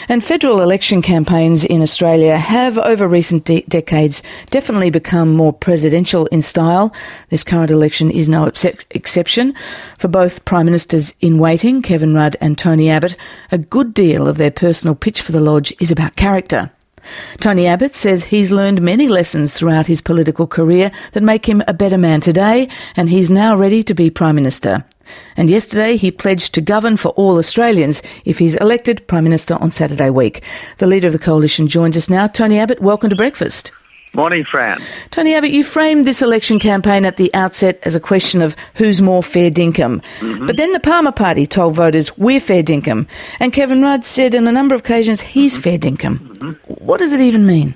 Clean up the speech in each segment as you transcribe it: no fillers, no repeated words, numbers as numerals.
And federal election campaigns in Australia have, over recent decades, definitely become more presidential in style. This current election is no exception. For both Prime Ministers in waiting, Kevin Rudd and Tony Abbott, a good deal of their personal pitch for the Lodge is about character. Tony Abbott says he's learned many lessons throughout his political career that make him a better man today, and he's now ready to be Prime Minister. And yesterday he pledged to govern for all Australians if he's elected Prime Minister on Saturday week. The leader of the coalition joins us now. Tony Abbott, welcome to Breakfast. Morning, Fran. Tony Abbott, you framed this election campaign at the outset as a question of who's more fair dinkum. Mm-hmm. But then the Palmer Party told voters we're fair dinkum. And Kevin Rudd said on a number of occasions he's fair dinkum. Mm-hmm. What does it even mean?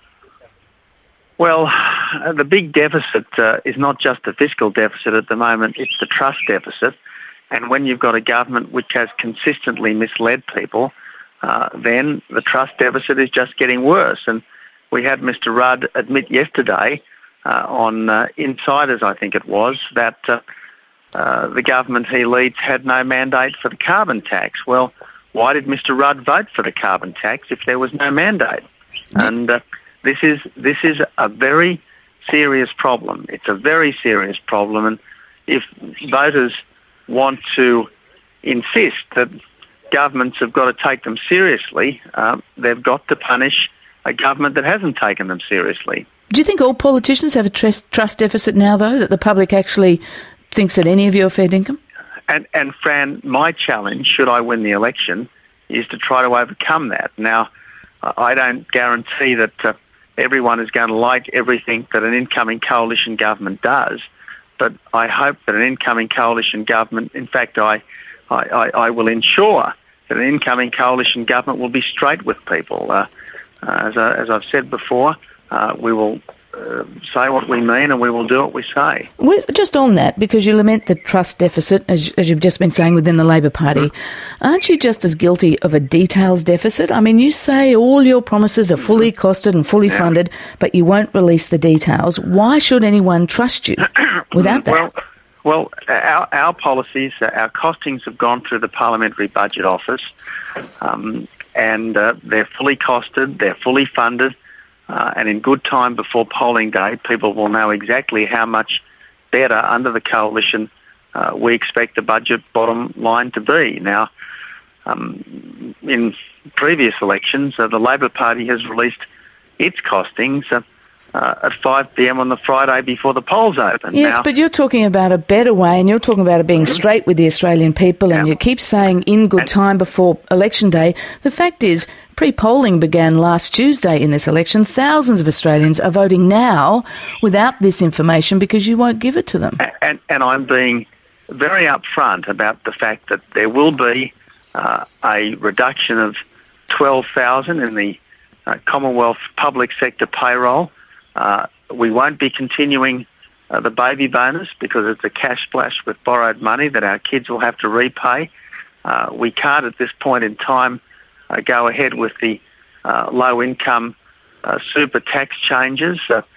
Well, the big deficit is not just the fiscal deficit at the moment, it's the trust deficit. And when you've got a government which has consistently misled people, then the trust deficit is just getting worse. And we had Mr Rudd admit yesterday on Insiders, I think it was, that the government he leads had no mandate for the carbon tax. Well, why did Mr Rudd vote for the carbon tax if there was no mandate? And this is a very serious problem. It's a very serious problem. And if voters want to insist that governments have got to take them seriously, they've got to punish a government that hasn't taken them seriously. Do you think all politicians have a trust deficit now, though, that the public actually thinks that any of you are fair dinkum? And Fran, my challenge, should I win the election, is to try to overcome that. Now, I don't guarantee that everyone is going to like everything that an incoming coalition government does, but I hope that an incoming coalition government, in fact, I will ensure that an incoming coalition government will be straight with people. As I've said before, we will say what we mean and we will do what we say. Just on that, because you lament the trust deficit, as you've just been saying, within the Labor Party, aren't you just as guilty of a details deficit? I mean, you say all your promises are fully costed and fully funded, but you won't release the details. Why should anyone trust you without that? Well, our policies, our costings have gone through the Parliamentary Budget Office, and they're fully costed, they're fully funded, and in good time before polling day, people will know exactly how much better under the coalition we expect the budget bottom line to be. Now, in previous elections, the Labor Party has released its costings at 5 p.m. on the Friday before the polls open. Yes, but you're talking about a better way, and you're talking about it being straight with the Australian people, and you keep saying in good time before election day. The fact is, pre-polling began last Tuesday in this election. Thousands of Australians are voting now without this information because you won't give it to them. And I'm being very upfront about the fact that there will be a reduction of 12,000 in the Commonwealth public sector payroll. We won't be continuing the baby bonus because it's a cash splash with borrowed money that our kids will have to repay. We can't at this point in time go ahead with the low-income super tax changes.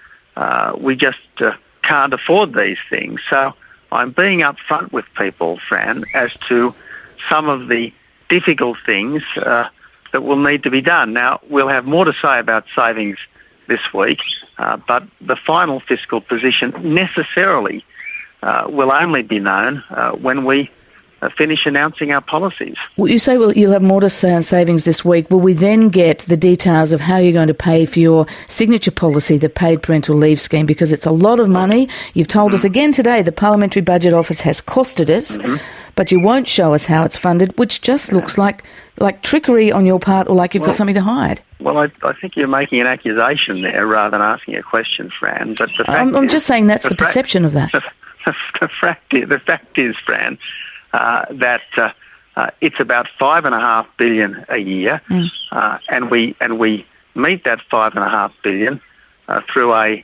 We just can't afford these things. So I'm being upfront with people, Fran, as to some of the difficult things that will need to be done. Now, we'll have more to say about savings this week, but the final fiscal position necessarily will only be known when we finish announcing our policies. Well, you say you'll have more to say on savings this week. Will we then get the details of how you're going to pay for your signature policy, the paid parental leave scheme? Because it's a lot of money. You've told us again today the Parliamentary Budget Office has costed it, but you won't show us how it's funded, which just looks like trickery on your part, or like you've got something to hide. Well, I think you're making an accusation there rather than asking a question, Fran. But the fact I'm just saying that's the perception of that. The fact is, Fran, that it's about $5.5 billion a year, and we meet that $5.5 billion through a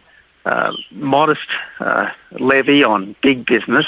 modest levy on big business,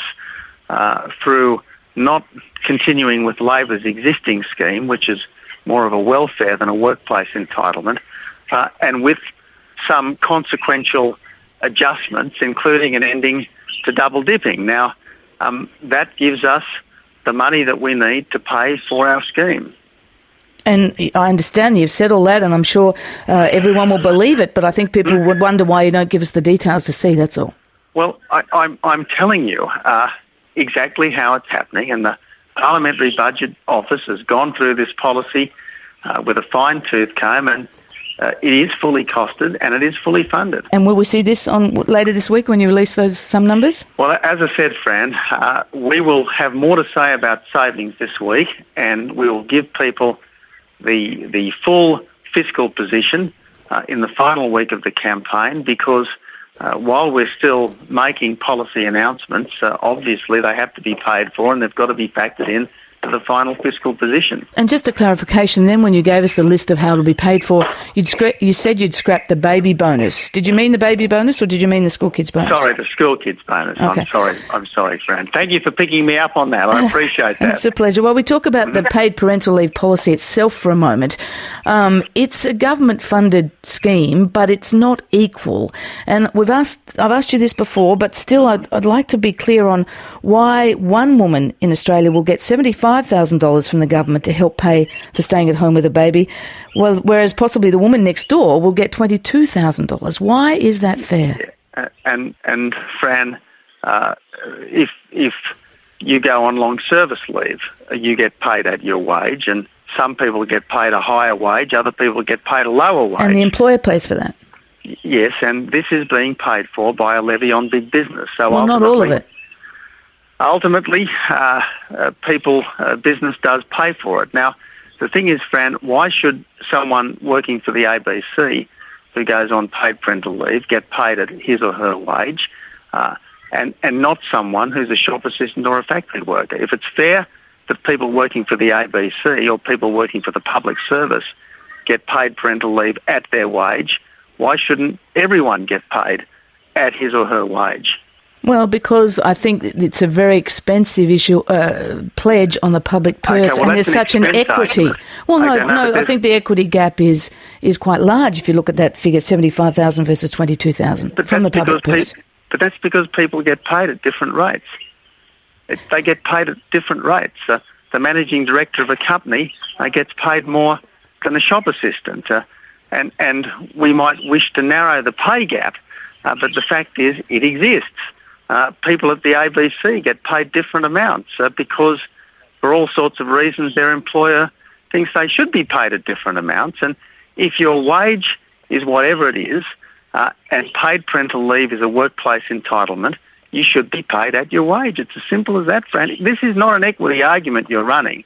through not continuing with Labor's existing scheme, which is more of a welfare than a workplace entitlement, and with some consequential adjustments, including an ending to double dipping. Now, that gives us the money that we need to pay for our scheme. And I understand you've said all that, and I'm sure everyone will believe it, but I think people would wonder why you don't give us the details to see, that's all. Well, I'm telling you exactly how it's happening, and the Parliamentary Budget Office has gone through this policy with a fine-tooth comb, and it is fully costed and it is fully funded. And will we see this on later this week when you release some numbers? Well, as I said, Fran, we will have more to say about savings this week, and we will give people the full fiscal position in the final week of the campaign, because while we're still making policy announcements, obviously they have to be paid for and they've got to be factored in to the final fiscal position. And just a clarification then, when you gave us the list of how it'll be paid for, you said you'd scrap the baby bonus. Did you mean the baby bonus or did you mean the school kids bonus? Sorry, the school kids bonus. Okay. I'm sorry, Fran. Thank you for picking me up on that. I appreciate that. It's a pleasure. Well, we talk about the paid parental leave policy itself for a moment. It's a government-funded scheme, but it's not equal. And I've asked you this before, but still I'd like to be clear on why one woman in Australia will get $75,000 from the government to help pay for staying at home with a baby, whereas possibly the woman next door will get $22,000. Why is that fair? And Fran, if you go on long service leave, you get paid at your wage, and some people get paid a higher wage, other people get paid a lower wage. And the employer pays for that? Yes, and this is being paid for by a levy on big business. So well, not all of it. Ultimately, business does pay for it. Now, the thing is, Fran, why should someone working for the ABC who goes on paid parental leave get paid at his or her wage, and not someone who's a shop assistant or a factory worker? If it's fair that people working for the ABC or people working for the public service get paid parental leave at their wage, why shouldn't everyone get paid at his or her wage? Well, because I think it's a very expensive issue, pledge on the public purse, and there's such an equity. Argument. Well, no, I think the equity gap is quite large if you look at that figure, 75,000 versus 22,000 from the public purse. But that's because people get paid at different rates. They get paid at different rates. The managing director of a company gets paid more than a shop assistant, and we might wish to narrow the pay gap, but the fact is it exists. People at the ABC get paid different amounts because for all sorts of reasons their employer thinks they should be paid at different amounts. And if your wage is whatever it is, and paid parental leave is a workplace entitlement, you should be paid at your wage. It's as simple as that, Fran. This is not an equity argument you're running.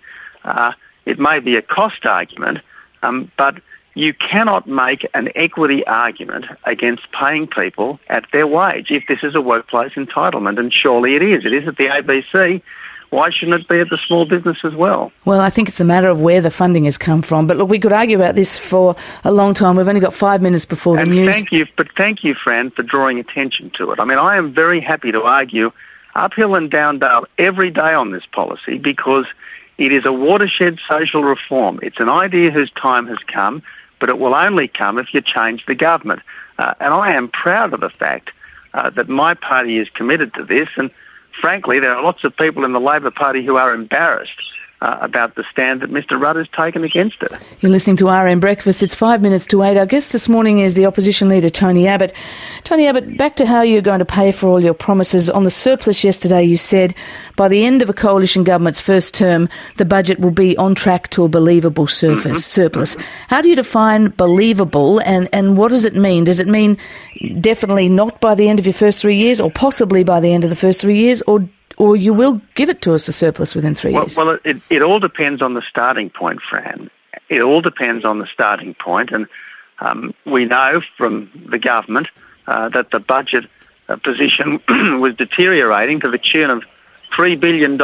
It may be a cost argument, but you cannot make an equity argument against paying people at their wage if this is a workplace entitlement, and surely it is. It is at the ABC. Why shouldn't it be at the small business as well? Well, I think it's a matter of where the funding has come from. But look, we could argue about this for a long time. We've only got 5 minutes before the news. Thank you, Fran, for drawing attention to it. I mean, I am very happy to argue uphill and down dale every day on this policy because it is a watershed social reform. It's an idea whose time has come, but it will only come if you change the government. And I am proud of the fact that my party is committed to this. And frankly, there are lots of people in the Labor Party who are embarrassed about the stand that Mr Rudd has taken against it. You're listening to RM Breakfast. It's 8 minutes to 8. Our guest this morning is the opposition leader, Tony Abbott. Tony Abbott, back to how you're going to pay for all your promises. On the surplus yesterday, you said by the end of a coalition government's first term, the budget will be on track to a believable surplus. How do you define believable, and what does it mean? Does it mean definitely not by the end of your first 3 years, or possibly by the end of the first 3 years, or you will give it to us a surplus within 3 years? Well, it all depends on the starting point, Fran. It all depends on the starting point, and we know from the government that the budget position was deteriorating to the tune of $3 billion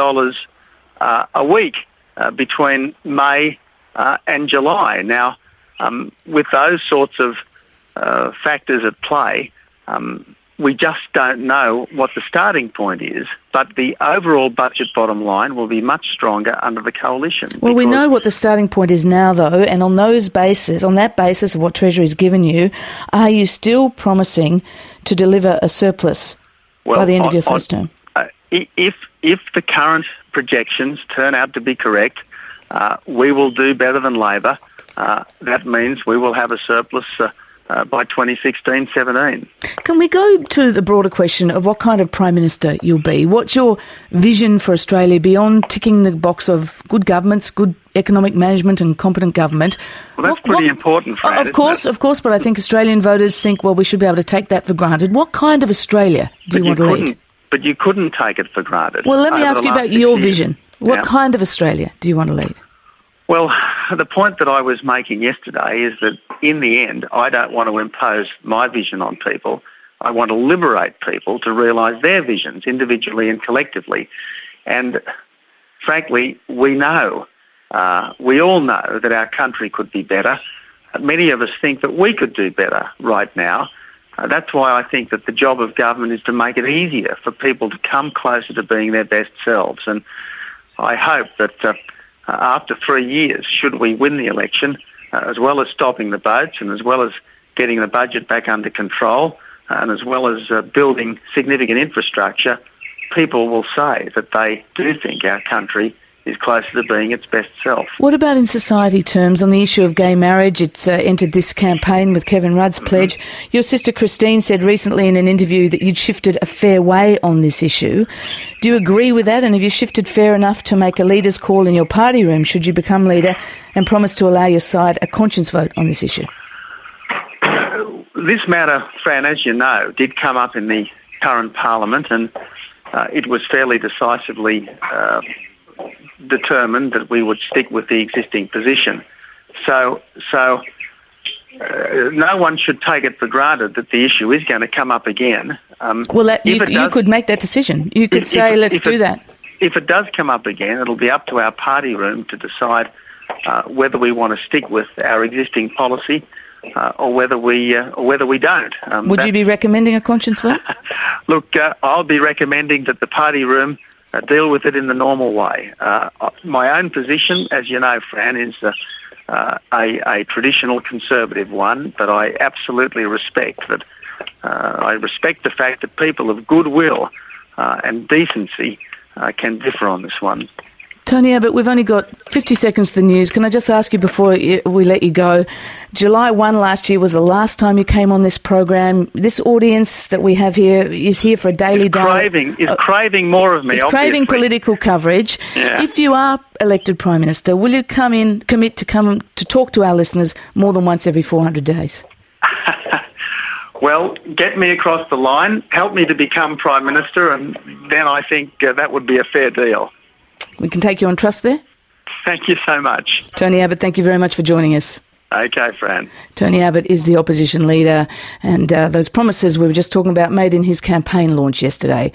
a week between May and July. Now, with those sorts of factors at play, we just don't know what the starting point is, but the overall budget bottom line will be much stronger under the coalition. Well, we know what the starting point is now, though, and on that basis of what Treasury's given you, are you still promising to deliver a surplus by the end of your first term? If the current projections turn out to be correct, we will do better than Labor. That means we will have a surplus by 2016-17. Can we go to the broader question of what kind of Prime Minister you'll be? What's your vision for Australia beyond ticking the box of good governments, good economic management and competent government? Well, that's pretty important, Fran, Of course, but I think Australian voters think, well, we should be able to take that for granted. What kind of Australia do you want to lead? But you couldn't take it for granted. Well, let me ask you about your vision. What kind of Australia do you want to lead? Well, the point that I was making yesterday is that in the end, I don't want to impose my vision on people. I want to liberate people to realise their visions individually and collectively. And frankly, we all know that our country could be better. Many of us think that we could do better right now. That's why I think that the job of government is to make it easier for people to come closer to being their best selves. And I hope that after 3 years, should we win the election, as well as stopping the votes and as well as getting the budget back under control and as well as building significant infrastructure, people will say that they do think our country is closer to being its best self. What about in society terms on the issue of gay marriage? It's entered this campaign with Kevin Rudd's pledge. Your sister Christine said recently in an interview that you'd shifted a fair way on this issue. Do you agree with that? And have you shifted fair enough to make a leader's call in your party room should you become leader and promise to allow your side a conscience vote on this issue? This matter, Fran, as you know, did come up in the current parliament, and it was fairly decisively determined that we would stick with the existing position. So no one should take it for granted that the issue is going to come up again. You could make that decision. You could say, let's do that. If it does come up again, it'll be up to our party room to decide whether we want to stick with our existing policy or whether we don't. Would you be recommending a conscience vote? Look, I'll be recommending that the party room deal with it in the normal way. My own position, as you know, Fran, is a traditional conservative one, but I absolutely respect that. I respect the fact that people of goodwill and decency can differ on this one. Tony Abbott, we've only got 50 seconds to the news. Can I just ask you before we let you go, July 1 last year was the last time you came on this program. This audience that we have here is here for a daily dialogue. Is craving more of me, It's craving political coverage. Yeah. If you are elected Prime Minister, will you commit to come to talk to our listeners more than once every 400 days? Well, get me across the line, help me to become Prime Minister, and then I think that would be a fair deal. We can take you on trust there? Thank you so much. Tony Abbott, thank you very much for joining us. Okay, Fran. Tony Abbott is the opposition leader, and those promises we were just talking about made in his campaign launch yesterday.